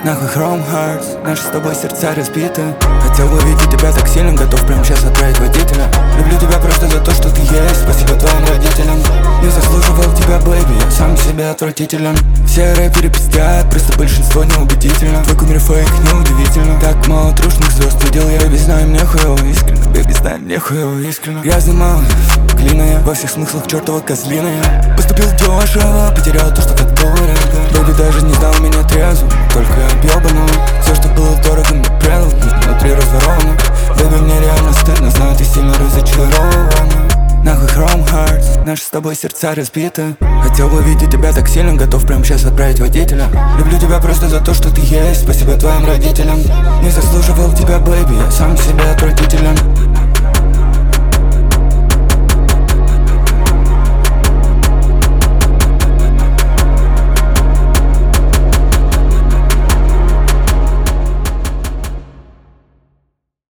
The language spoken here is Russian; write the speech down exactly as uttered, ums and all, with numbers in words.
Нахуй Chrome Hearts, наши с тобой сердца разбиты. Хотел бы видеть тебя так сильно, готов прямо сейчас отправить водителя. Люблю тебя просто за то, что ты есть, спасибо твоим родителям. Не заслуживал тебя, бэйби, я сам себе отвратителен. Все рэперы пиздят, просто большинство неубедительно. Твой кумир фейк, неудивительно. Так мало трушных звезд видел я, бэйби, знаю, мне хуёво искренне. Бэйби, знаю, мне хуёво искренне. Грязный малый, клиная, во всех смыслах чертова козлиная. Поступил дешево, потерял то, что так дорого. Бэйби даже не знал меня трезвым, только объебанного. Все, что было дорого, мне предал, внутри разворовано. Бэйби, мне реально стыдно, знаю, ты сильно разочарована. Нахуй Chrome Hearts, наши с тобой сердца разбиты. Хотел бы видеть тебя так сильно, готов прямо сейчас отправить водителя. Люблю тебя просто за то, что ты есть, спасибо твоим родителям. Не заслуживал